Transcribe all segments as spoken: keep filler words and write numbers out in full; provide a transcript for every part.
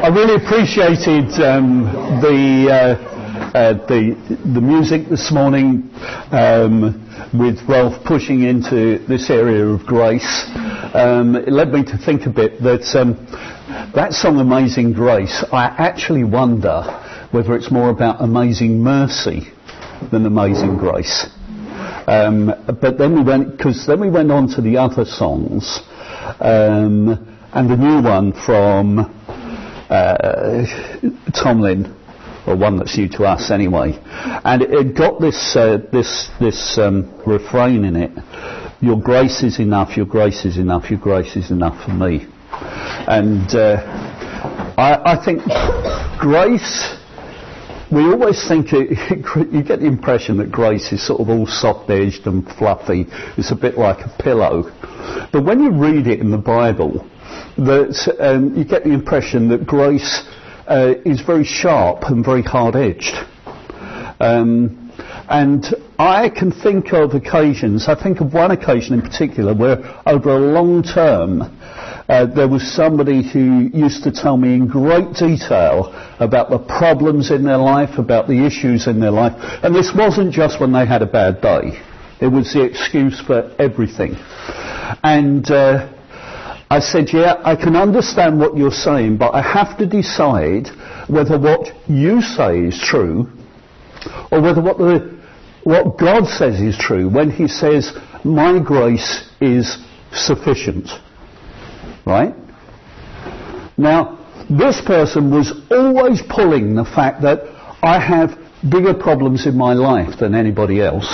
I really appreciated um, the, uh, uh, the the music this morning, um, with Ralph pushing into this area of grace. Um, it led me to think a bit that um, that song Amazing Grace, I actually wonder whether it's more about amazing mercy than amazing grace. Um, but then we went, because then we went on to the other songs, um, and the new one from uh, Tomlin, or one that's new to us anyway, and it, it got this uh, this this um, refrain in it: "Your grace is enough, your grace is enough, your grace is enough for me." And uh, I, I think grace. We always think, it, you get the impression that grace is sort of all soft-edged and fluffy. It's a bit like a pillow. But when you read it in the Bible, that um, you get the impression that grace uh, is very sharp and very hard-edged. Um, and I can think of occasions, I think of one occasion in particular, where over a long term, Uh, there was somebody who used to tell me in great detail about the problems in their life, about the issues in their life. And this wasn't just when they had a bad day. It was the excuse for everything. And uh, I said, yeah, I can understand what you're saying, but I have to decide whether what you say is true or whether what, the, what God says is true when he says, my grace is sufficient. Right? Now, this person was always pulling the fact that I have bigger problems in my life than anybody else.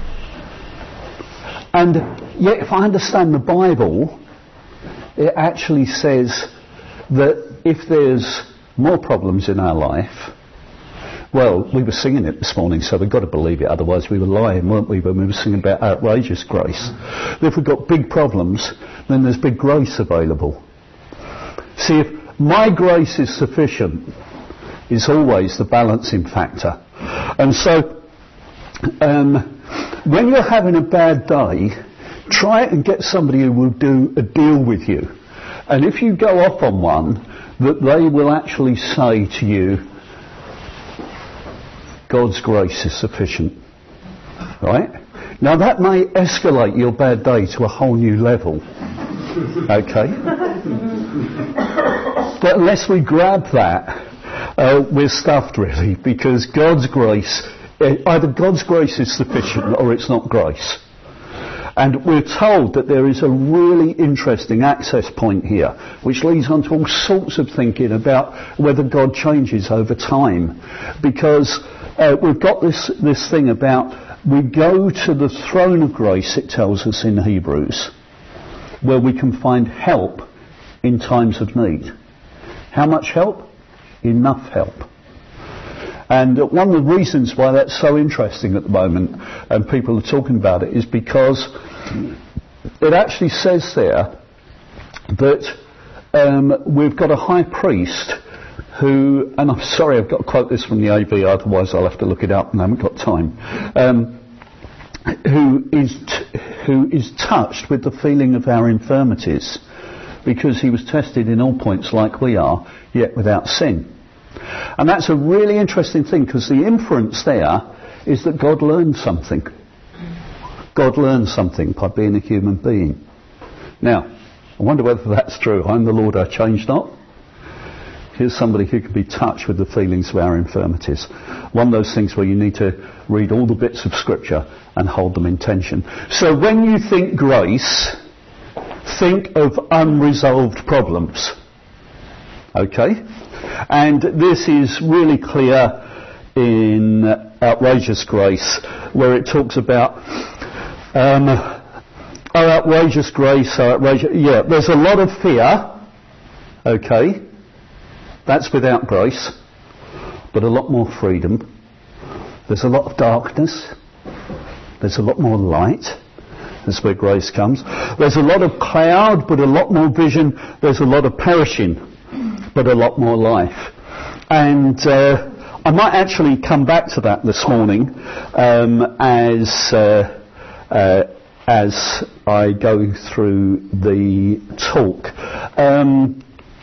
And yet, if I understand the Bible, it actually says that if there's more problems in our life, well, we were singing it this morning, so we've got to believe it, otherwise we were lying, weren't we, when we were singing about outrageous grace. But if we've got big problems, then there's big grace available. See, if my grace is sufficient, is always the balancing factor. And so, um, when you're having a bad day, try and get somebody who will do a deal with you. And if you go off on one, that they will actually say to you, God's grace is sufficient. Right? Now that may escalate your bad day to a whole new level. Okay? But unless we grab that, uh, we're stuffed really, because God's grace, either God's grace is sufficient or it's not grace. And we're told that there is a really interesting access point here, which leads on to all sorts of thinking about whether God changes over time. Because uh, we've got this, this thing about we go to the throne of grace, it tells us in Hebrews, where we can find help in times of need. How much help? Enough help. And uh, one of the reasons why that's so interesting at the moment, and people are talking about it, is because it actually says there that um, we've got a high priest who, and I'm sorry I've got to quote this from the A V, otherwise I'll have to look it up and I haven't got time, um, who is t- who is touched with the feeling of our infirmities, because he was tested in all points like we are, yet without sin. And that's a really interesting thing, because the inference there is that God learned something. God learned something by being a human being. Now, I wonder whether that's true. I'm the Lord, I change not. Here's somebody who can be touched with the feelings of our infirmities. One of those things where you need to read all the bits of Scripture and hold them in tension. So when you think grace, think of unresolved problems. Okay? And this is really clear in Outrageous Grace, where it talks about um, our outrageous grace, our outrageous... Yeah, there's a lot of fear. Okay? That's without grace. But a lot more freedom. There's a lot of darkness. There's a lot more light. That's where grace comes. There's a lot of cloud, but a lot more vision. There's a lot of perishing, but a lot more life. And uh, I might actually come back to that this morning um, as uh, uh, as I go through the talk. Um,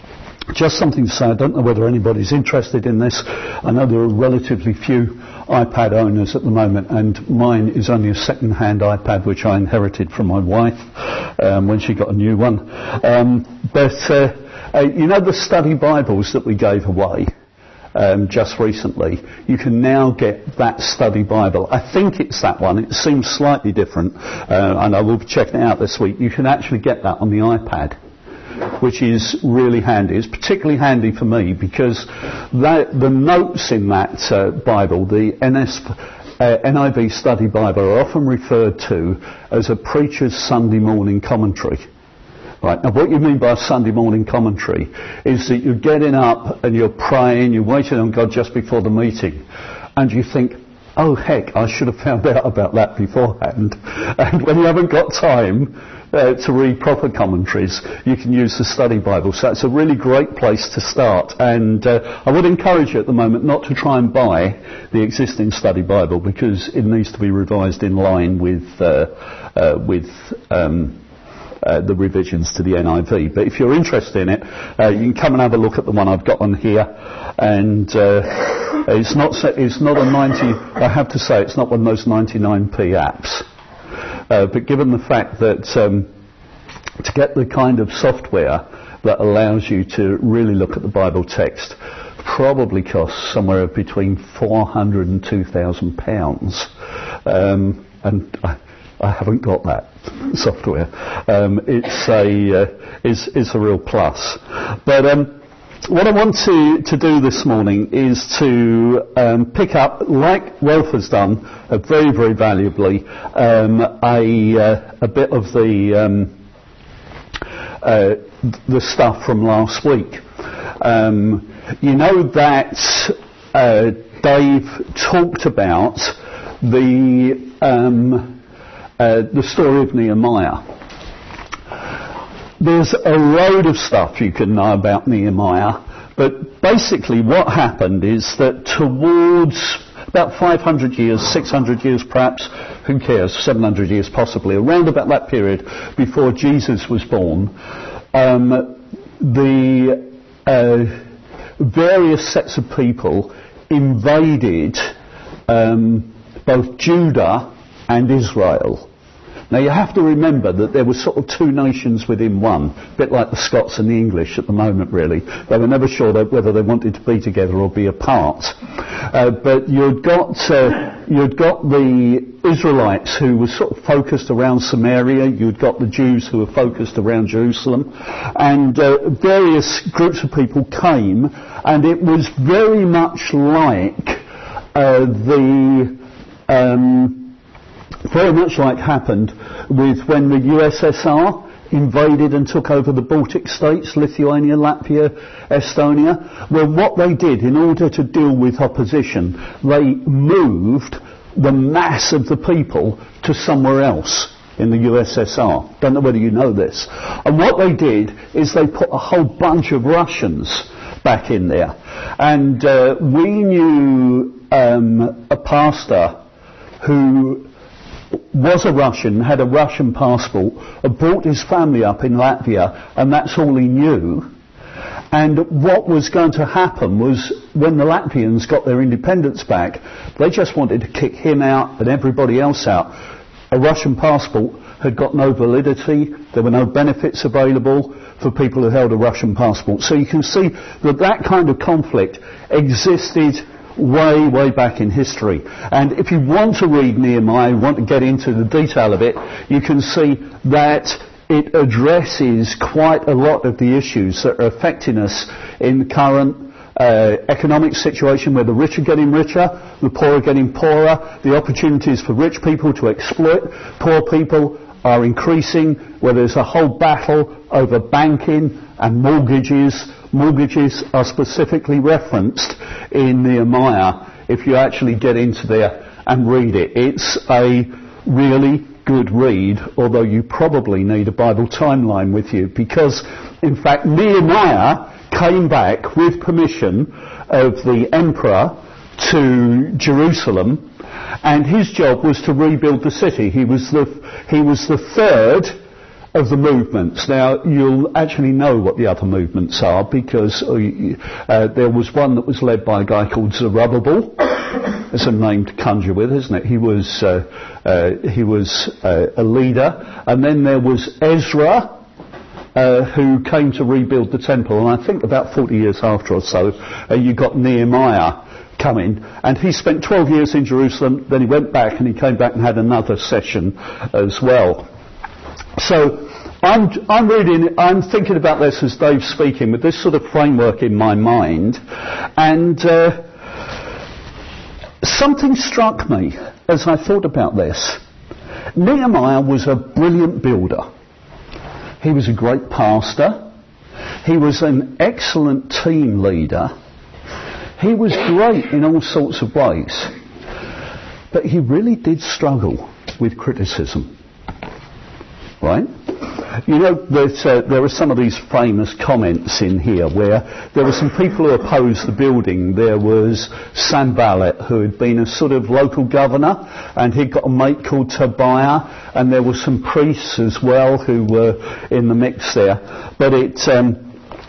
just something to say, I don't know whether anybody's interested in this. I know there are relatively few iPad owners at the moment, and mine is only a second-hand iPad which I inherited from my wife um, when she got a new one. Um, but uh, uh, you know the study Bibles that we gave away um, just recently? You can now get that study Bible. I think it's that one. It seems slightly different, uh, and I will be checking it out this week. You can actually get that on the iPad, which is really handy. It's particularly handy for me because that, the notes in that uh, Bible, the N S, uh, N I V Study Bible, are often referred to as a preacher's Sunday morning commentary. Right, now what you mean by a Sunday morning commentary is that you're getting up and you're praying, you're waiting on God just before the meeting, and you think, oh heck, I should have found out about that beforehand. And when you haven't got time uh, to read proper commentaries, you can use the study Bible. So it's a really great place to start. And uh, I would encourage you at the moment not to try and buy the existing study Bible, because it needs to be revised in line with uh, uh, with um, Uh, the revisions to the N I V. But if you're interested in it, uh, you can come and have a look at the one I've got on here. And uh, it's not it's not a ninety. I have to say, it's not one of those ninety-nine p apps. Uh, but given the fact that um, to get the kind of software that allows you to really look at the Bible text, probably costs somewhere between four hundred and two thousand pounds. Um, and I, I haven't got that software. Um, it's a uh, is is a real plus. But um, what I want to, to do this morning is to um, pick up, like Rolf has done, uh, very very valuably, um, a uh, a bit of the um, uh, the stuff from last week. Um, you know that uh, Dave talked about the um, Uh, the story of Nehemiah. There's a load of stuff you can know about Nehemiah, but basically what happened is that towards about five hundred years, six hundred years perhaps, who cares, seven hundred years possibly, around about that period before Jesus was born, um, the uh, various sets of people invaded um, both Judah and Israel. Now you have to remember that there were sort of two nations within one, a bit like the Scots and the English at the moment really. They were never sure that whether they wanted to be together or be apart. Uh, but you'd got, uh, you'd got the Israelites who were sort of focused around Samaria, you'd got the Jews who were focused around Jerusalem, and uh, various groups of people came, and it was very much like uh, the... Um, Very much like happened with when the U S S R invaded and took over the Baltic states, Lithuania, Latvia, Estonia. Well, what they did in order to deal with opposition, they moved the mass of the people to somewhere else in the U S S R. Don't know whether you know this. And what they did is they put a whole bunch of Russians back in there. And uh, we knew um, a pastor who was a Russian, had a Russian passport, had brought his family up in Latvia, and that's all he knew. And what was going to happen was, when the Latvians got their independence back, they just wanted to kick him out and everybody else out. A Russian passport had got no validity, there were no benefits available for people who held a Russian passport. So you can see that that kind of conflict existed way, way back in history. And if you want to read Nehemiah, want to get into the detail of it, you can see that it addresses quite a lot of the issues that are affecting us in the current uh, economic situation, where the rich are getting richer, the poor are getting poorer, the opportunities for rich people to exploit poor people are increasing, where there's a whole battle over banking and mortgages. Mortgages are specifically referenced in Nehemiah if you actually get into there and read it. It's a really good read, although you probably need a Bible timeline with you, because in fact Nehemiah came back with permission of the emperor to Jerusalem, and his job was to rebuild the city. He was the, he was the third of the movements. Now, you'll actually know what the other movements are, because uh, there was one that was led by a guy called Zerubbabel. It's a name to conjure with, isn't it? He was uh, uh, he was uh, a leader, and then there was Ezra, uh, who came to rebuild the temple. And I think about forty years after or so, uh, you got Nehemiah coming, and he spent twelve years in Jerusalem. Then he went back, and he came back and had another session as well. So I'm, I'm reading, I'm thinking about this as Dave's speaking, with this sort of framework in my mind, and uh, something struck me as I thought about this. Nehemiah was a brilliant builder. He was a great pastor. He was an excellent team leader. He was great in all sorts of ways. But he really did struggle with criticism. Right? You know that uh, there are some of these famous comments in here where there were some people who opposed the building. There was Sanballat, who had been a sort of local governor, and he'd got a mate called Tobiah, and there were some priests as well who were in the mix there. But it um,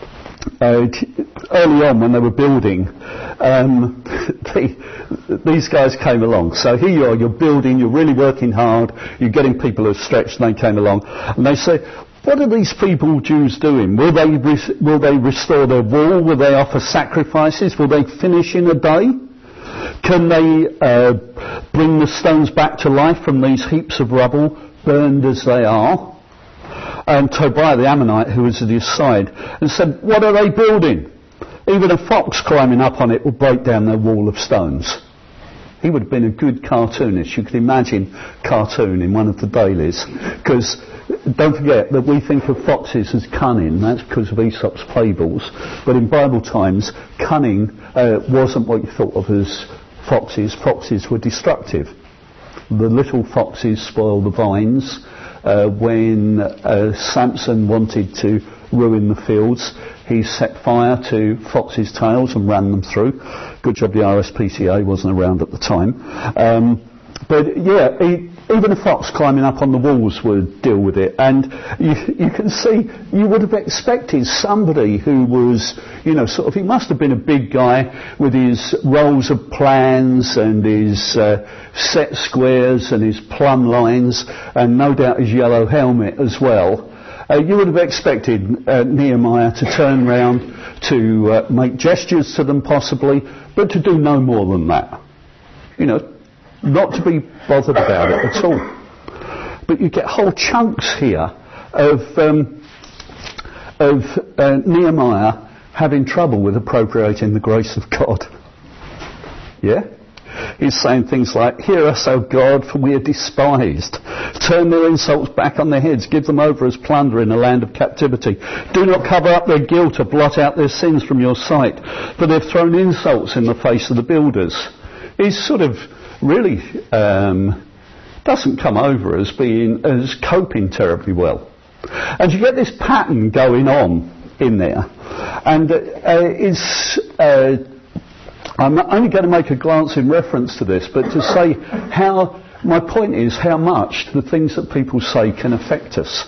uh, early on when they were building, um, they, these guys came along. So here you are, you're building, you're really working hard, you're getting people who are stretched, and they came along. And they say, what are these people Jews doing? Will they, re- will they restore their wall? Will they offer sacrifices? Will they finish in a day? Can they uh, bring the stones back to life from these heaps of rubble, burned as they are? And Tobiah the Ammonite, who was at his side, and said, what are they building? Even a fox climbing up on it will break down their wall of stones. He would have been a good cartoonist. You could imagine cartoon in one of the dailies. Because don't forget that we think of foxes as cunning. That's because of Aesop's fables. But in Bible times, cunning uh, wasn't what you thought of as foxes. Foxes were destructive. The little foxes spoil the vines. Uh, when uh, Samson wanted to ruin the fields, he set fire to foxes' tails and ran them through. Good job the R S P C A wasn't around at the time. Um, but yeah, he, even a fox climbing up on the walls would deal with it. And you, you can see, you would have expected somebody who was, you know, sort of, he must have been a big guy with his rolls of plans and his uh, set squares and his plumb lines, and no doubt his yellow helmet as well. Uh, you would have expected uh, Nehemiah to turn round, to uh, make gestures to them possibly, but to do no more than that. You know, not to be bothered about it at all. But you get whole chunks here of, um, of uh, Nehemiah having trouble with appropriating the grace of God. Yeah? He's saying things like, hear us, O God, for we are despised. Turn their insults back on their heads. Give them over as plunder in a land of captivity. Do not cover up their guilt or blot out their sins from your sight, for they've thrown insults in the face of the builders. He's sort of really um, doesn't come over as being, as coping terribly well. And you get this pattern going on in there. And uh, it's... Uh, I'm only going to make a glance in reference to this, but to say how, my point is how much the things that people say can affect us.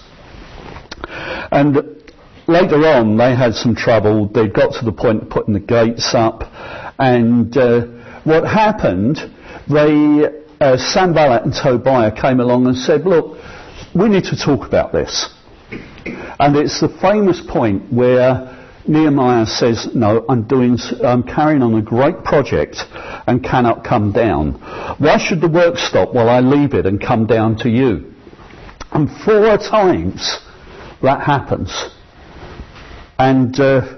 And later on, they had some trouble. They got to the point of putting the gates up. And uh, what happened, they, uh, Sanballat and Tobiah came along and said, look, we need to talk about this. And it's the famous point where Nehemiah says, no, I'm doing, I'm carrying on a great project and cannot come down. Why should the work stop while I leave it and come down to you? And four times that happens. And uh,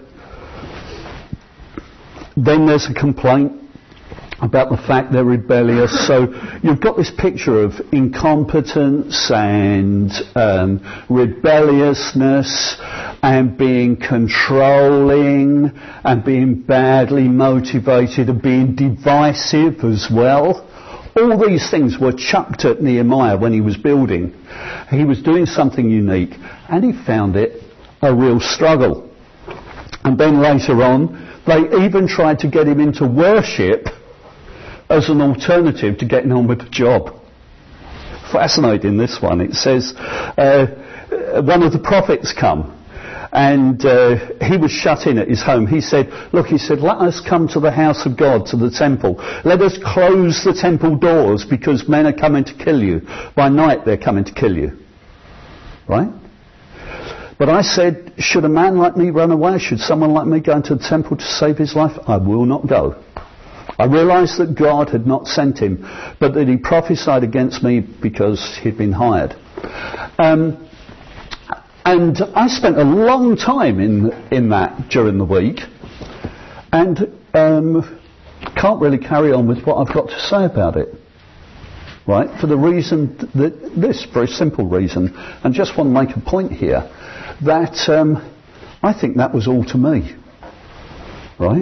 then there's a complaint about the fact they're rebellious. So you've got this picture of incompetence and um, rebelliousness and being controlling and being badly motivated and being divisive as well. All these things were chucked at Nehemiah when he was building. He was doing something unique, and he found it a real struggle. And then later on, they even tried to get him into worship as an alternative to getting on with the job. fascinating, this one. It says, uh, one of the prophets come, and uh, he was shut in at his home. He said, look, he said, let us come to the house of God, to the temple. Let us close the temple doors, because men are coming to kill you. By night they're coming to kill you. Right? But I said, should a man like me run away? Should someone like me go into the temple to save his life? I will not go. I realised that God had not sent him, but that he prophesied against me because he'd been hired. Um, and I spent a long time in in that during the week, and um, can't really carry on with what I've got to say about it. Right? For the reason that this very simple reason, and just want to make a point here, that um, I think that was all to me. Right?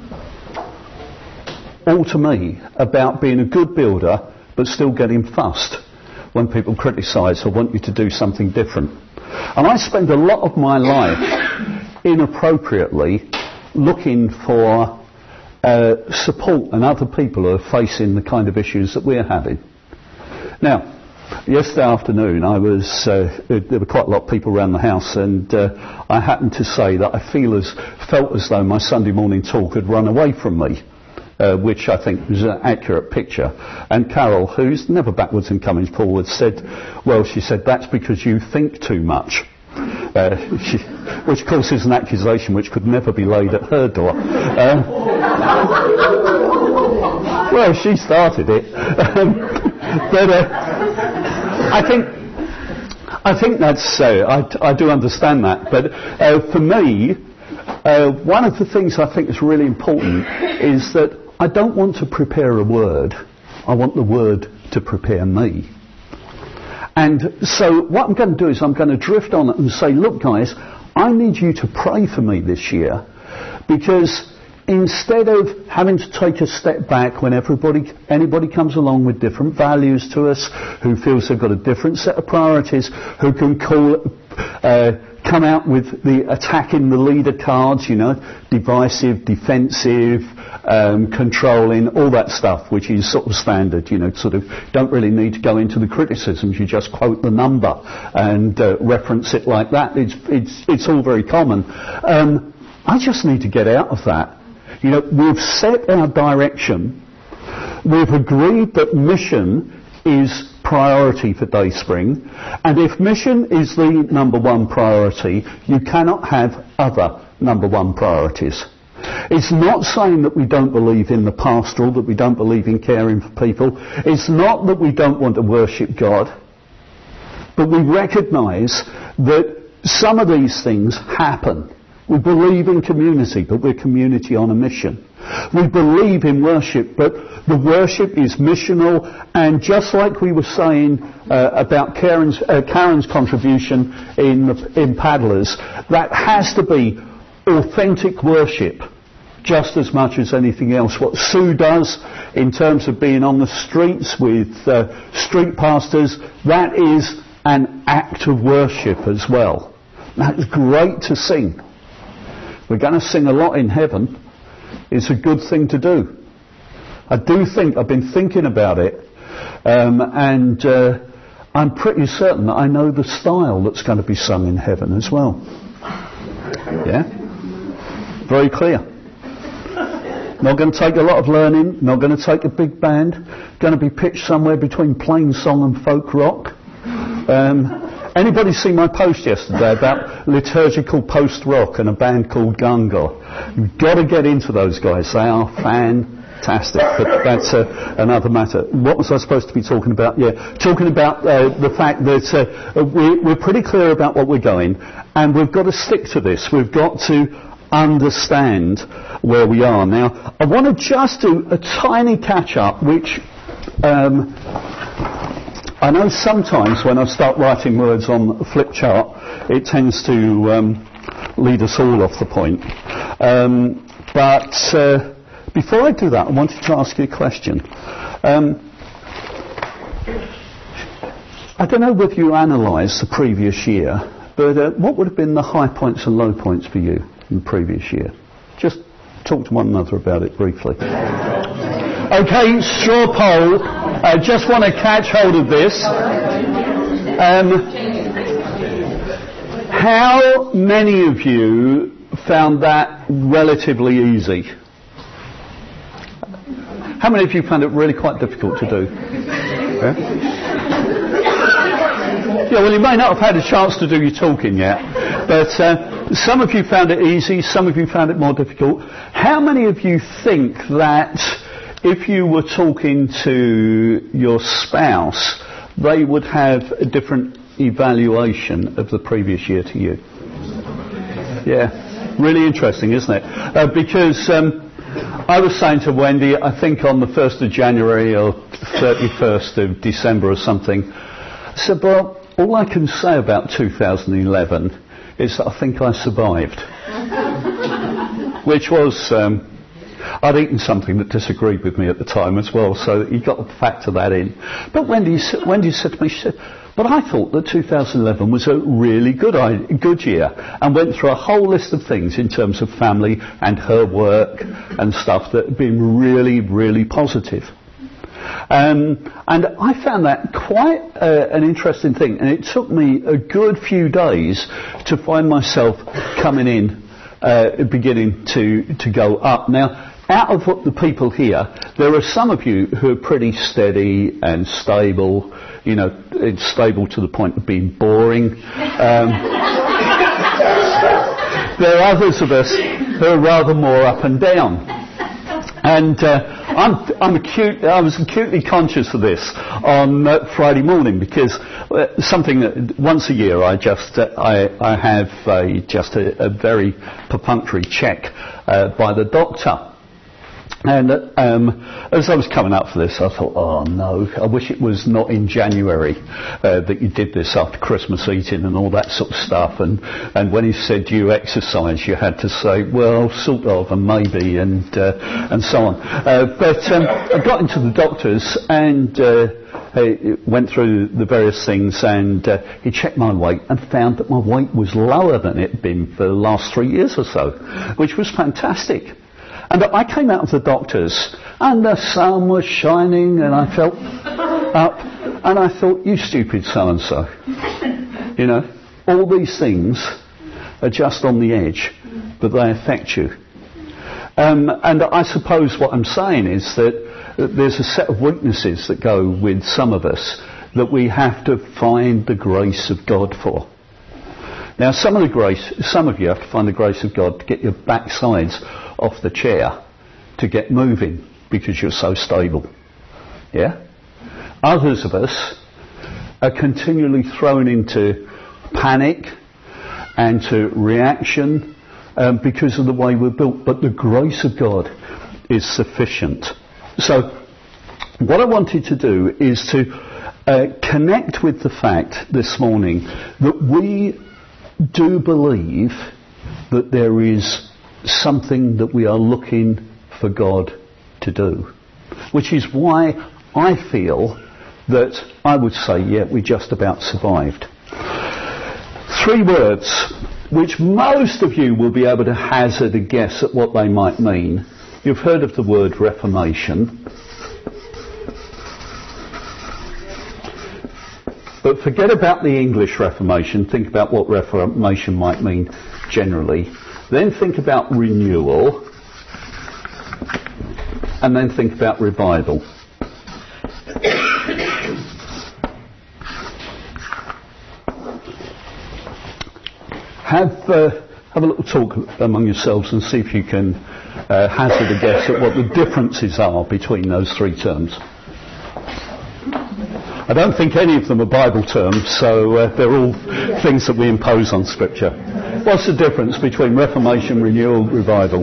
All to me about being a good builder but still getting fussed when people criticise or want you to do something different. And I spend a lot of my life inappropriately looking for uh, support and other people who are facing the kind of issues that we're having. Now, yesterday afternoon I was, uh, there were quite a lot of people around the house, and uh, I happened to say that I feel as, felt as though my Sunday morning talk had run away from me. Uh, which I think was an accurate picture. And Carol, who's never backwards and coming forwards, said, well, she said, that's because you think too much. Uh, she, which of course is an accusation which could never be laid at her door. Uh, well, she started it. Um, but uh, I think I think that's, uh, I, I do understand that. But uh, for me, uh, one of the things I think is really important is that I don't want to prepare a word. I want the word to prepare me. And so what I'm going to do is I'm going to drift on it and say, look guys, I need you to pray for me this year, because instead of having to take a step back when everybody, anybody comes along with different values to us, who feels they've got a different set of priorities, who can call, uh, come out with the attacking the leader cards, you know, divisive, defensive, um, controlling, all that stuff, which is sort of standard, you know, sort of don't really need to go into the criticisms, you just quote the number and uh, reference it like that. It's, it's, it's all very common. Um, I just need to get out of that. You know, we've set our direction. We've agreed that mission is priority for Dayspring, and if mission is the number one priority, you cannot have other number one priorities. It's not saying that we don't believe in the pastoral, that we don't believe in caring for people. It's not that we don't want to worship God, but we recognise that some of these things happen. We believe in community, but we're community on a mission. We believe in worship, but the worship is missional, and just like we were saying uh, about Karen's, uh, Karen's contribution in, in Paddlers, that has to be authentic worship just as much as anything else. What Sue does in terms of being on the streets with uh, street pastors, that is an act of worship as well. That's great to sing. We're going to sing a lot in heaven. It's a good thing to do. I do think, I've been thinking about it, um, and uh, I'm pretty certain that I know the style that's going to be sung in heaven as well. Yeah? Very clear. Not going to take a lot of learning, not going to take a big band, going to be pitched somewhere between plain song and folk rock. Um, Anybody see my post yesterday about liturgical post-rock and a band called Gungar? You've got to get into those guys. They are fantastic. But that's uh, another matter. What was I supposed to be talking about? Yeah, talking about uh, the fact that uh, we, we're pretty clear about what we're going, and we've got to stick to this. We've got to understand where we are. Now, I want to just do a tiny catch-up, which... Um, I know sometimes when I start writing words on a flip chart, it tends to um, lead us all off the point. Um, but uh, before I do that, I wanted to ask you a question. Um, I don't know whether you analysed the previous year, but uh, what would have been the high points and low points for you in the previous year? Just talk to one another about it briefly. Okay, straw poll. I just want to catch hold of this. Um, how many of you found that relatively easy? How many of you found it really quite difficult to do? Yeah? Yeah, well, you may not have had a chance to do your talking yet, but uh, some of you found it easy, some of you found it more difficult. How many of you think that if you were talking to your spouse, they would have a different evaluation of the previous year to you? Yeah, really interesting, isn't it? Uh, because um, I was saying to Wendy, I think on the first of January or thirty-first of December or something, I said, well, all I can say about two thousand eleven is that I think I survived. Which was, um, I'd eaten something that disagreed with me at the time as well, so you've got to factor that in. But Wendy, Wendy said to me, she said, but I thought that two thousand eleven was a really good good year, and went through a whole list of things in terms of family and her work and stuff that had been really, really positive. Um, and I found that quite uh, an interesting thing, and it took me a good few days to find myself coming in, uh, beginning to, to go up. Now, out of what the people here, there are some of you who are pretty steady and stable. You know, it's stable to the point of being boring. Um, there are others of us who are rather more up and down. And uh, I'm, I'm acute, I was acutely conscious of this on uh, Friday morning, because uh, something that once a year I just uh, I, I have a, just a, a very perfunctory check uh, by the doctor. And um, as I was coming up for this, I thought, oh no, I wish it was not in January uh, that you did this after Christmas eating and all that sort of stuff. And, and when he said you exercise, you had to say, well, sort of, and maybe, and uh, and so on. Uh, but um, I got into the doctor's and uh, he went through the various things, and uh, he checked my weight and found that my weight was lower than it had been for the last three years or so, which was fantastic. And I came out of the doctor's, and the sun was shining, and I felt up, and I thought, you stupid so-and-so. You know, all these things are just on the edge, but they affect you. Um, and I suppose what I'm saying is that there's a set of weaknesses that go with some of us that we have to find the grace of God for. Now, some of the grace, some of you have to find the grace of God to get your backsides off the chair to get moving because you're so stable. Yeah? Others of us are continually thrown into panic and to reaction um, because of the way we're built. But the grace of God is sufficient. So, what I wanted to do is to uh, connect with the fact this morning that we do believe that there is something that we are looking for God to do, which is why I feel that I would say, yeah, we just about survived. Three words which most of you will be able to hazard a guess at what they might mean. You've heard of the word Reformation. But forget about the English Reformation. Think about what Reformation might mean generally. Then think about renewal. And then think about revival. Have, uh, have a little talk among yourselves and see if you can uh, hazard a guess at what the differences are between those three terms. I don't think any of them are Bible terms, so uh, they're all things that we impose on Scripture. What's the difference between Reformation, renewal, revival?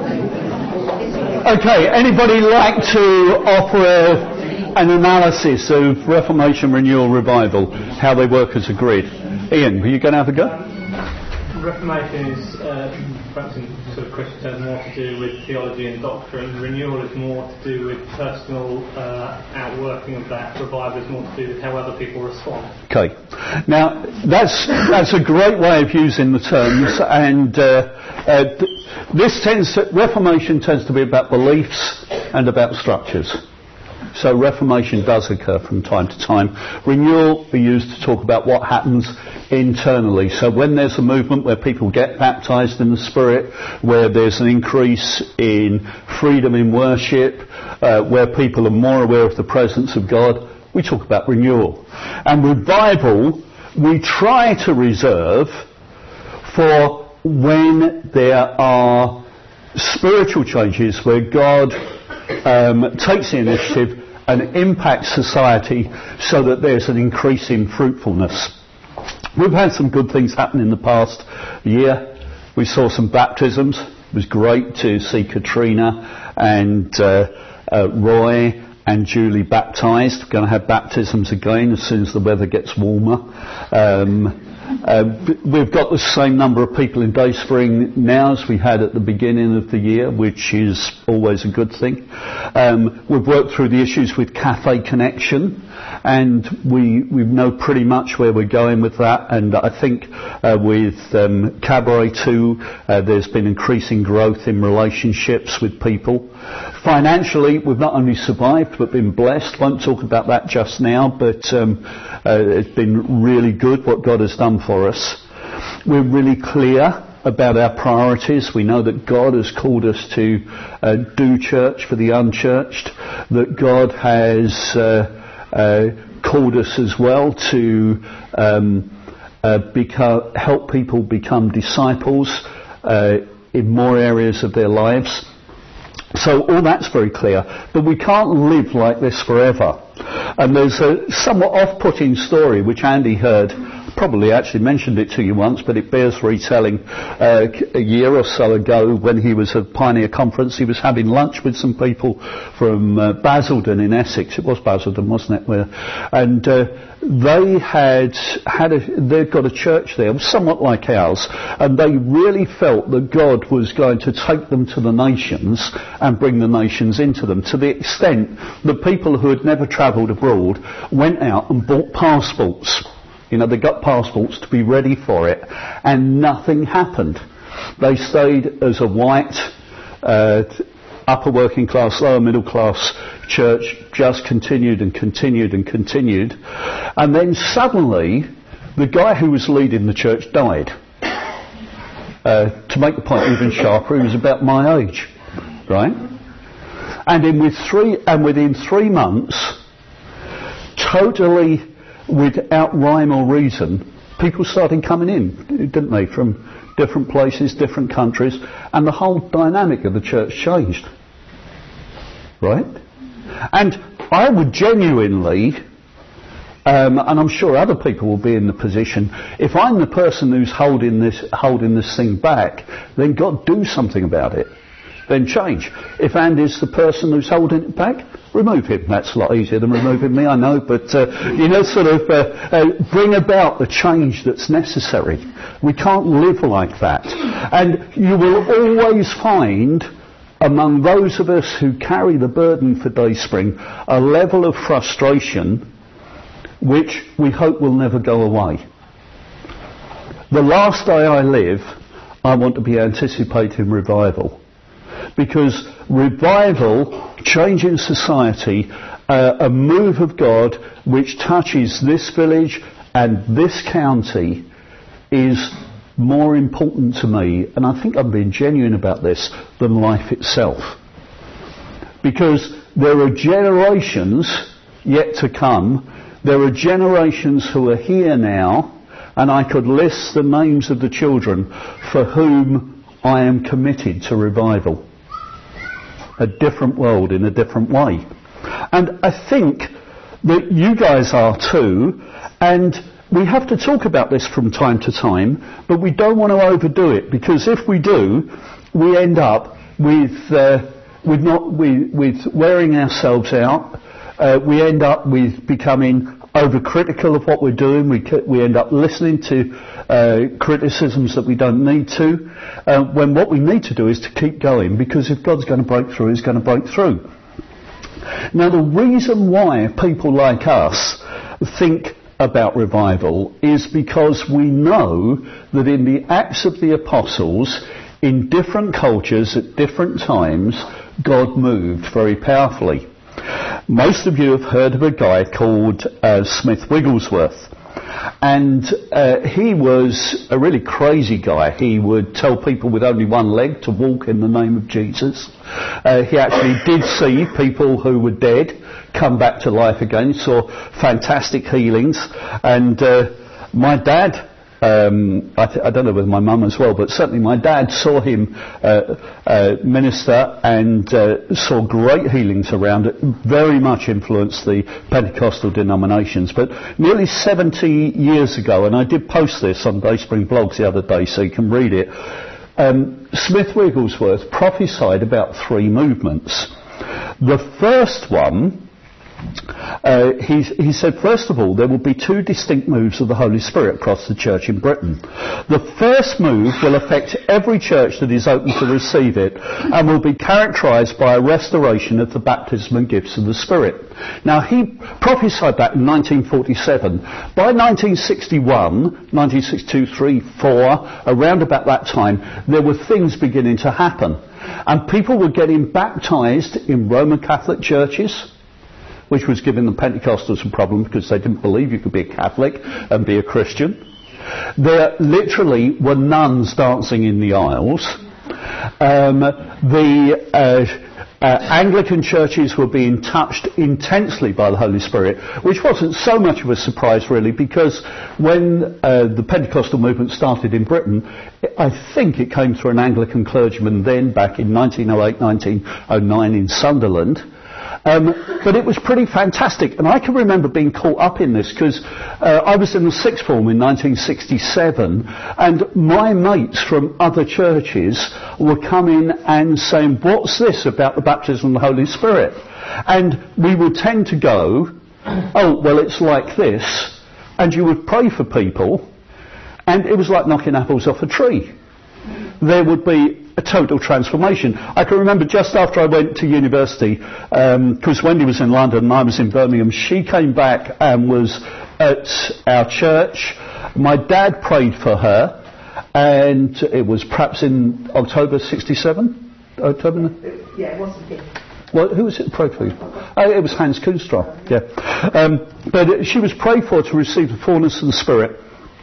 Okay, anybody like to offer a, an analysis of Reformation, renewal, revival, how they work as a grid? Ian, are you going to have a go? Reformation is, uh, perhaps in sort of Christian terms, more to do with theology and doctrine. Renewal is more to do with personal uh, outworking of that. Revival is more to do with how other people respond. Okay. Now, that's that's a great way of using the terms, and uh, uh, th- this tends to, Reformation tends to be about beliefs and about structures. So Reformation does occur from time to time. Renewal we use to talk about what happens internally. So when there's a movement where people get baptised in the Spirit, where there's an increase in freedom in worship, uh, where people are more aware of the presence of God, we talk about renewal. And revival we try to reserve for when there are spiritual changes where God um, takes the initiative and impacts society so that there's an increase in fruitfulness. We've had some good things happen in the past year. We saw some baptisms. It was great to see Katrina and uh, uh, Roy and Julie baptised. We're going to have baptisms again as soon as the weather gets warmer. Um, Uh, we've got the same number of people in Dayspring now as we had at the beginning of the year, which is always a good thing. Um, we've worked through the issues with Cafe Connection, and we we know pretty much where we're going with that. And I think uh, with um, Cabaret too, uh, there's been increasing growth in relationships with people. Financially, we've not only survived but been blessed. Won't talk about that just now, but um, uh, it's been really good what God has done for us. We're really clear about our priorities. We know that God has called us to uh, do church for the unchurched, that God has uh, uh, called us as well to um, uh, become, help people become disciples uh, in more areas of their lives. So all that's very clear, but we can't live like this forever. And there's a somewhat off-putting story which Andy heard, probably actually mentioned it to you once, but it bears retelling. Uh, a year or so ago when he was at Pioneer Conference, he was having lunch with some people from uh, Basildon in Essex. It was Basildon, wasn't it? Where, and uh, they had had a, they'd got a church there, somewhat like ours, and they really felt that God was going to take them to the nations and bring the nations into them, to the extent that people who had never travelled abroad went out and bought passports. You know, they got passports to be ready for it, and nothing happened. They stayed as a white, uh, upper working class, lower middle class church, just continued and continued and continued. And then suddenly, the guy who was leading the church died. Uh, to make the point even sharper, he was about my age, right? And in with three, and within three months, totally without rhyme or reason, people started coming in, didn't they, from different places, different countries, and the whole dynamic of the church changed. Right? And I would genuinely, um, and I'm sure other people will be in the position, if I'm the person who's holding this, holding this thing back, then God, do something about it. Then change. If Andy's the person who's holding it back, remove him. That's a lot easier than removing me, I know, but uh, you know, sort of uh, uh, bring about the change that's necessary. We can't live like that. And you will always find among those of us who carry the burden for Dayspring a level of frustration which we hope will never go away. The last day I live, I want to be anticipating revival. Because revival, change in society, uh, a move of God which touches this village and this county is more important to me, and I think I'm being genuine about this, than life itself. Because there are generations yet to come, there are generations who are here now, and I could list the names of the children for whom I am committed to revival. A different world in a different way. And I think that you guys are too, and we have to talk about this from time to time, but we don't want to overdo it, because if we do, we end up with uh, with not with, with wearing ourselves out. Uh, we end up with becoming overcritical of what we're doing. We we end up listening to uh, criticisms that we don't need to, uh, when what we need to do is to keep going, because if God's going to break through, He's going to break through. Now, the reason why people like us think about revival is because we know that in the Acts of the Apostles, in different cultures at different times, God moved very powerfully. Most of you have heard of a guy called uh, Smith Wigglesworth. And uh, he was a really crazy guy. He would tell people with only one leg to walk in the name of Jesus. Uh, he actually did see people who were dead come back to life again. He saw fantastic healings. And uh, my dad, um, I, th- I don't know whether my mum as well, but certainly my dad saw him uh, uh, minister and uh, saw great healings around it, very much influenced the Pentecostal denominations. But nearly seventy years ago, and I did post this on Dayspring Blogs the other day so you can read it, um, Smith Wigglesworth prophesied about three movements. The first one, Uh, he, he said, first of all, there will be two distinct moves of the Holy Spirit across the church in Britain. The first move will affect every church that is open to receive it and will be characterised by a restoration of the baptism and gifts of the Spirit. Now, he prophesied that in nineteen forty-seven. By nineteen sixty-one, nineteen sixty-two, three, four, around about that time, there were things beginning to happen. And people were getting baptised in Roman Catholic churches, which was giving the Pentecostals a problem because they didn't believe you could be a Catholic and be a Christian. There literally were nuns dancing in the aisles. Um, the uh, uh, Anglican churches were being touched intensely by the Holy Spirit, which wasn't so much of a surprise really, because when uh, the Pentecostal movement started in Britain, I think it came through an Anglican clergyman then back in nineteen oh eight, nineteen oh nine in Sunderland. Um, but it was pretty fantastic, and I can remember being caught up in this because uh, I was in the sixth form in nineteen sixty-seven, and my mates from other churches were coming and saying, what's this about the baptism of the Holy Spirit? And we would tend to go, oh, well, it's like this, and you would pray for people, and it was like knocking apples off a tree. There would be a total transformation. I can remember just after I went to university, because um, Wendy was in London and I was in Birmingham, she came back and was at our church. My dad prayed for her, and it was perhaps in October sixty-seven? October? Yeah, it wasn't him. Well, who was it prayed for? Oh, it was Hans Kunstra, yeah. Um, but she was prayed for to receive the fullness of the Spirit,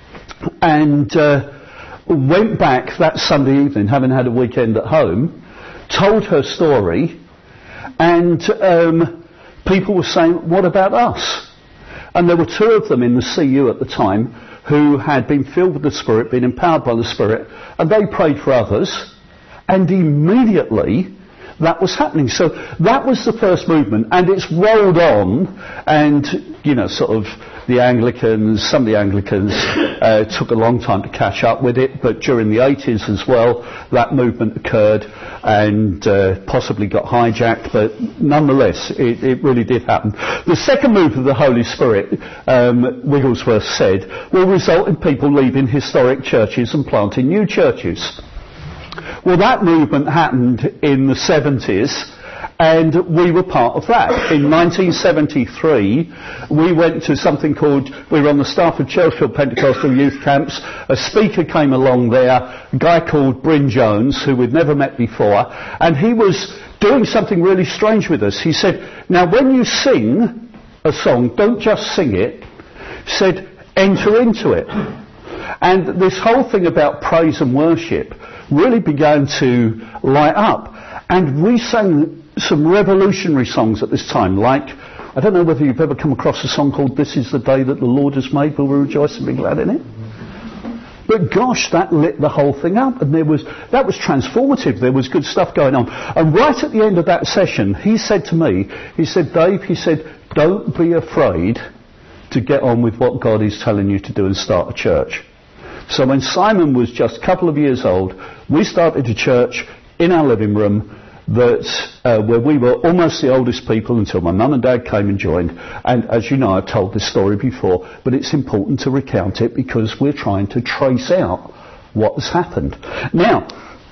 and Uh, went back that Sunday evening, having had a weekend at home, told her story, and um, people were saying, what about us? And there were two of them in the C U at the time who had been filled with the Spirit, been empowered by the Spirit, and they prayed for others, and immediately that was happening. So that was the first movement, and it's rolled on, and, you know, sort of the Anglicans, some of the Anglicans uh, took a long time to catch up with it, but during the eighties as well, that movement occurred and uh, possibly got hijacked, but nonetheless, it, it really did happen. The second move of the Holy Spirit, um, Wigglesworth said, will result in people leaving historic churches and planting new churches. Well, that movement happened in the seventies, and we were part of that. In nineteen seventy-three, we went to something called, we were on the staff of Churchfield Pentecostal Youth Camps. A speaker came along there, a guy called Bryn Jones, who we'd never met before, and he was doing something really strange with us. He said, now when you sing a song, don't just sing it. He said, enter into it. And this whole thing about praise and worship really began to light up. And we sang some revolutionary songs at this time, like, I don't know whether you've ever come across a song called This Is the Day That the Lord Has Made, Will We Rejoice and Be Glad in It? But gosh, that lit the whole thing up, and there was that was transformative. There was good stuff going on. And right at the end of that session, he said to me, he said, Dave, he said, don't be afraid to get on with what God is telling you to do and start a church. So when Simon was just a couple of years old, we started a church in our living room that uh, where we were almost the oldest people until my mum and dad came and joined. And as you know, I've told this story before, but it's important to recount it because we're trying to trace out what has happened. Now,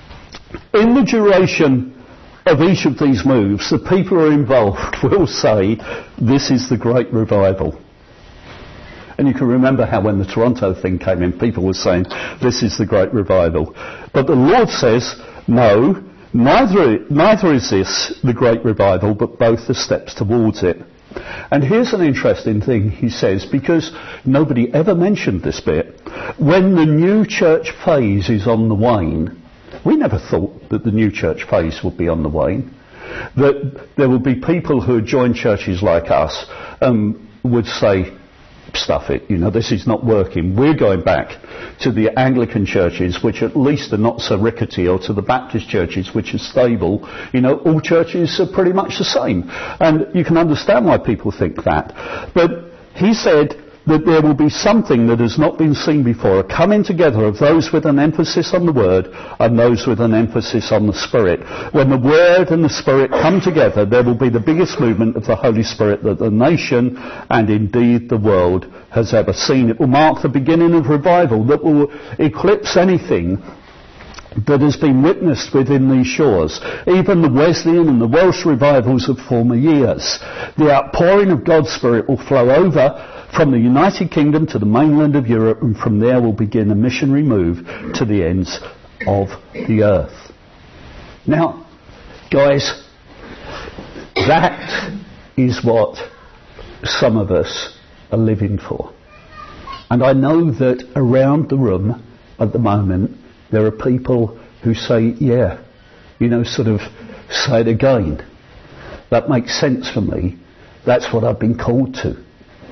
in the duration of each of these moves, the people who are involved will say, this is the great revival. And you can remember how when the Toronto thing came in, people were saying, this is the great revival. But the Lord says, no, neither, neither is this the great revival, but both the steps towards it. And here's an interesting thing he says, because nobody ever mentioned this bit. When the new church phase is on the wane, we never thought that the new church phase would be on the wane. That there will be people who join churches like us um, would say, stuff it, you know, this is not working. We're going back to the Anglican churches, which at least are not so rickety, or to the Baptist churches, which are stable. You know, all churches are pretty much the same. And you can understand why people think that. But he said that there will be something that has not been seen before, a coming together of those with an emphasis on the Word and those with an emphasis on the Spirit. When the Word and the Spirit come together, there will be the biggest movement of the Holy Spirit that the nation and indeed the world has ever seen. It will mark the beginning of revival that will eclipse anything that has been witnessed within these shores, even the Wesleyan and the Welsh revivals of former years. The outpouring of God's Spirit will flow over from the United Kingdom to the mainland of Europe, and from there will begin a missionary move to the ends of the earth. Now, guys, that is what some of us are living for. And I know that around the room at the moment there are people who say, yeah, you know, sort of say it again. That makes sense for me. That's what I've been called to.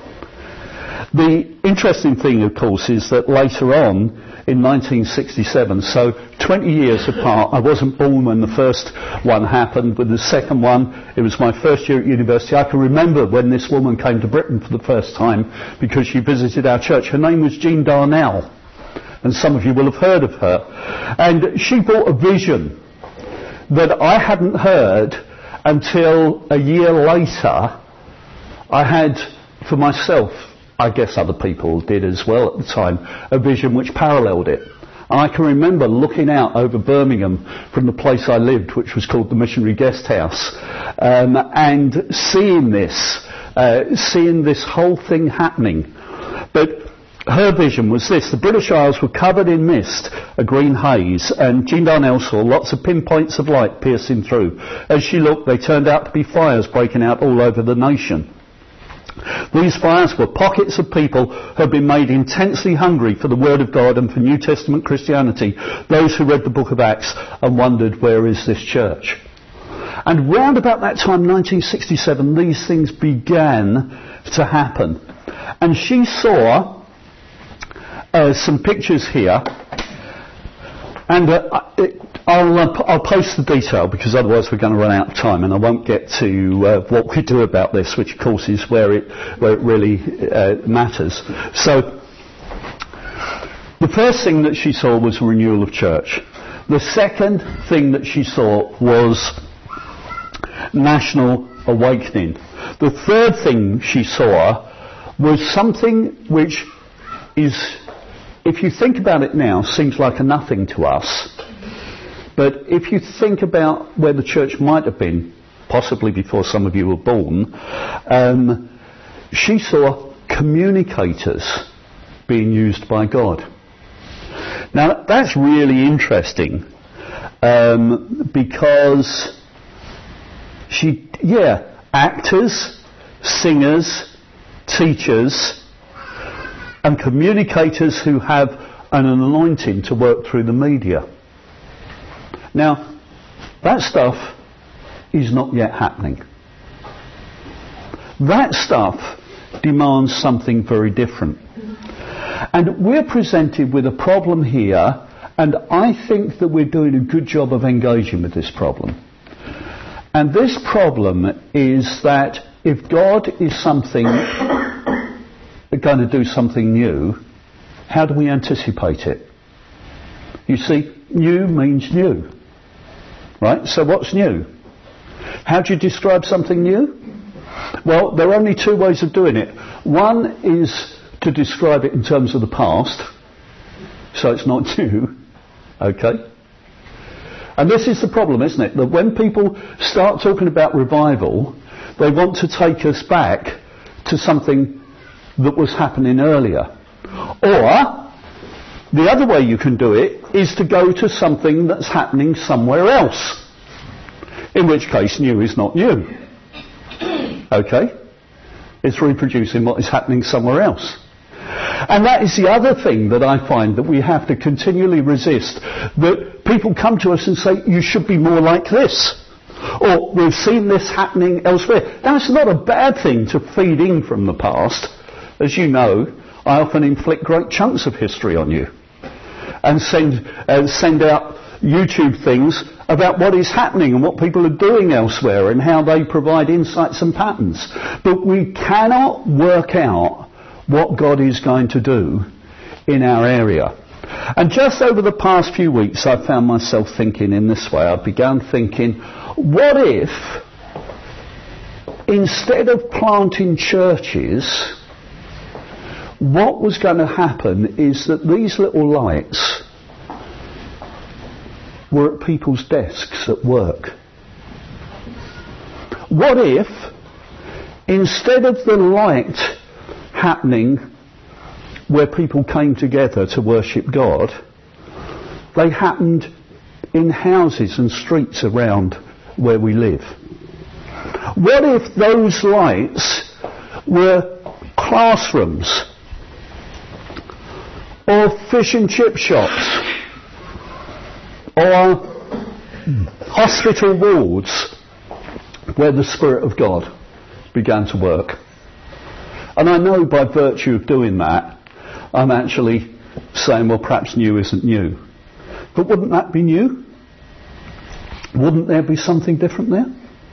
The interesting thing, of course, is that later on, in nineteen sixty-seven, so twenty years apart, I wasn't born when the first one happened. With the second one, it was my first year at university. I can remember when this woman came to Britain for the first time, because she visited our church. Her name was Jean Darnell, and some of you will have heard of her. And she brought a vision that I hadn't heard until a year later. I had, for myself, I guess other people did as well at the time, a vision which paralleled it. And I can remember looking out over Birmingham from the place I lived, which was called the Missionary Guest House, um, and seeing this, uh, seeing this whole thing happening. But her vision was this: the British Isles were covered in mist, a green haze, and Jean Darnell saw lots of pinpoints of light piercing through. As she looked, they turned out to be fires breaking out all over the nation. These fires were pockets of people who had been made intensely hungry for the Word of God and for New Testament Christianity, those who read the book of Acts and wondered, where is this church? And round about that time, nineteen sixty-seven, these things began to happen. And she saw uh, some pictures here, and uh, it, I'll, uh, I'll post the detail, because otherwise we're going to run out of time, and I won't get to uh, what we do about this, which of course is where it where it really uh, matters. So the first thing that she saw was a renewal of church. The second thing that she saw was national awakening. The third thing she saw was something which is, if you think about it now, seems like a nothing to us. But if you think about where the church might have been, possibly before some of you were born, um, she saw communicators being used by God. Now, that's really interesting, um, because she, yeah, actors, singers, teachers, and communicators who have an anointing to work through the media. Now, that stuff is not yet happening. That stuff demands something very different. And we're presented with a problem here, and I think that we're doing a good job of engaging with this problem. And this problem is that if God is something, going to do something new, how do we anticipate it? You see, new means new. Right? So what's new? How do you describe something new? Well, there are only two ways of doing it. One is to describe it in terms of the past, so it's not new. Okay? And this is the problem, isn't it? That when people start talking about revival, they want to take us back to something that was happening earlier. Or, the other way you can do it is to go to something that's happening somewhere else. In which case, new is not new. Okay? It's reproducing what is happening somewhere else. And that is the other thing that I find that we have to continually resist. That people come to us and say, you should be more like this. Or, we've seen this happening elsewhere. That's not a bad thing to feed in from the past. As you know, I often inflict great chunks of history on you. And send, uh, send out YouTube things about what is happening and what people are doing elsewhere and how they provide insights and patterns. But we cannot work out what God is going to do in our area. And just over the past few weeks I found myself thinking in this way. I began thinking, what if instead of planting churches, what was going to happen is that these little lights were at people's desks at work? What if instead of the light happening where people came together to worship God, they happened in houses and streets around where we live? What if those lights were classrooms or fish and chip shops or hospital wards where the Spirit of God began to work? And I know by virtue of doing that, I'm actually saying, well, perhaps new isn't new. But wouldn't that be new? Wouldn't there be something different there?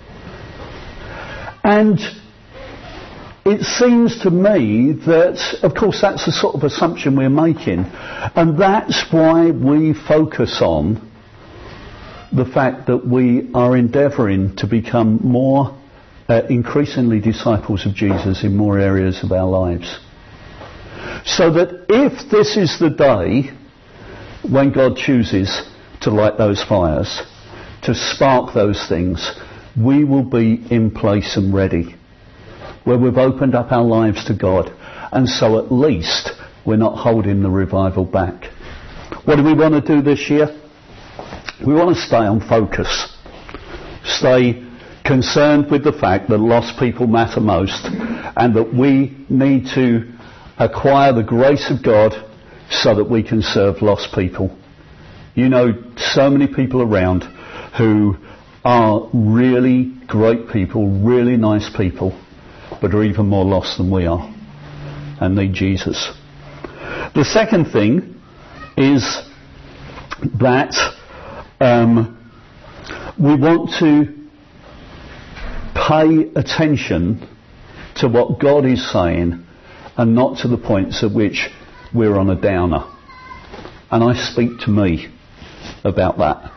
And it seems to me that, of course, that's the sort of assumption we're making. And that's why we focus on the fact that we are endeavouring to become more Uh, increasingly disciples of Jesus in more areas of our lives. So that if this is the day when God chooses to light those fires, to spark those things, we will be in place and ready, where we've opened up our lives to God, and so at least we're not holding the revival back. What do we want to do this year? We want to stay on focus. Stay concerned with the fact that lost people matter most, and that we need to acquire the grace of God so that we can serve lost people. You know so many people around who are really great people, really nice people, but are even more lost than we are and need Jesus. The second thing is that um, we want to pay attention to what God is saying and not to the points at which we're on a downer. And I speak to me about that.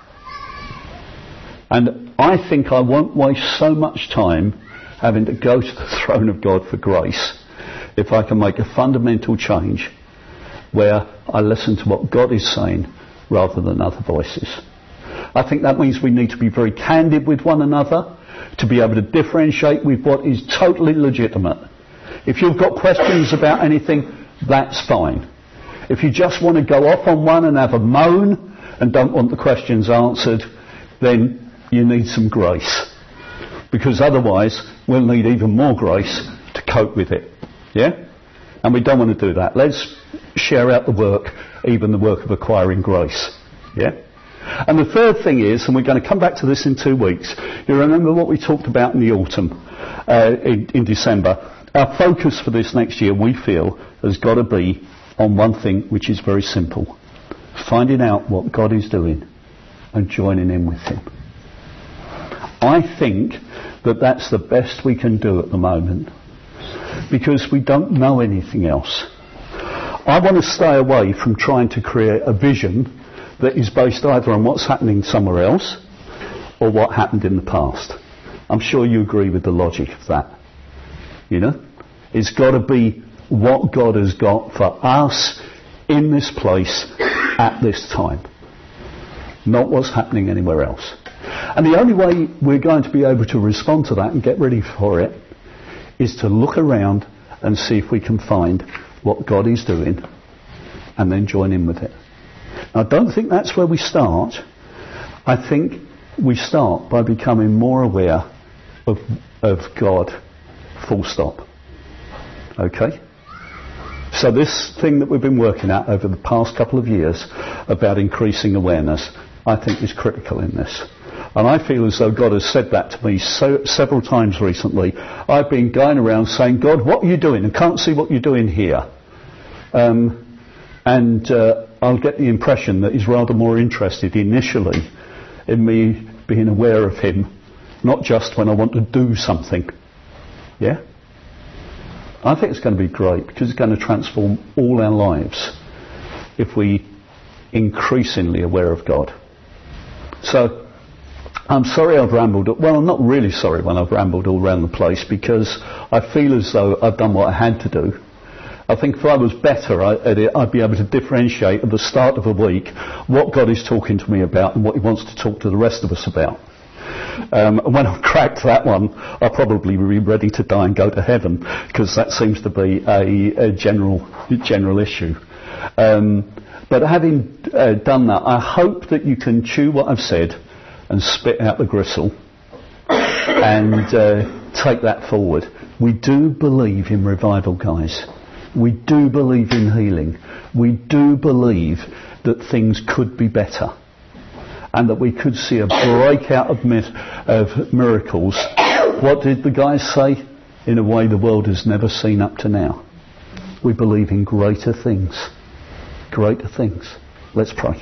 And I think I won't waste so much time having to go to the throne of God for grace if I can make a fundamental change where I listen to what God is saying rather than other voices. I think that means we need to be very candid with one another, to be able to differentiate with what is totally legitimate. If you've got questions about anything, that's fine. If you just want to go off on one and have a moan and don't want the questions answered, then you need some grace. Because otherwise, we'll need even more grace to cope with it. Yeah? And we don't want to do that. Let's share out the work, even the work of acquiring grace. Yeah? And the third thing is, and we're going to come back to this in two weeks, you remember what we talked about in the autumn, uh, in, in December. Our focus for this next year, we feel, has got to be on one thing which is very simple. Finding out what God is doing and joining in with Him. I think that that's the best we can do at the moment, because we don't know anything else. I want to stay away from trying to create a vision that is based either on what's happening somewhere else or what happened in the past. I'm sure you agree with the logic of that. You know? It's got to be what God has got for us in this place at this time. Not what's happening anywhere else. And the only way we're going to be able to respond to that and get ready for it is to look around and see if we can find what God is doing and then join in with it. Now, I don't think that's where we start. I think we start by becoming more aware of, of God, full stop. Okay? So this thing that we've been working at over the past couple of years about increasing awareness, I think is critical in this. And I feel as though God has said that to me so, several times recently. I've been going around saying, God, what are you doing? I can't see what you're doing here. Um, and uh, I'll get the impression that he's rather more interested initially in me being aware of him, not just when I want to do something. Yeah? I think it's going to be great because it's going to transform all our lives if we increasingly aware of God. So, I'm sorry I've rambled. Well, I'm not really sorry when I've rambled all around the place because I feel as though I've done what I had to do. I think if I was better at it, I'd be able to differentiate at the start of a week what God is talking to me about and what he wants to talk to the rest of us about. Um, and when I've cracked that one, I'll probably be ready to die and go to heaven because that seems to be a, a general general issue. Um, but having uh, done that, I hope that you can chew what I've said and spit out the gristle and uh, take that forward. We do believe in revival, guys. We do believe in healing. We do believe that things could be better and that we could see a breakout of, myth, of miracles. What did the guys say? In a way the world has never seen up to now. We believe in greater things. Greater things. Let's pray.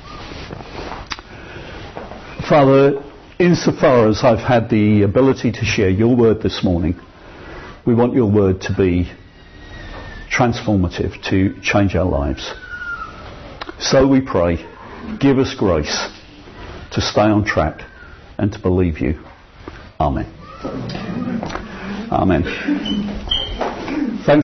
Father, insofar as I've had the ability to share your word this morning, we want your word to be transformative, to change our lives. So we pray, give us grace to stay on track and to believe you. Amen. Amen.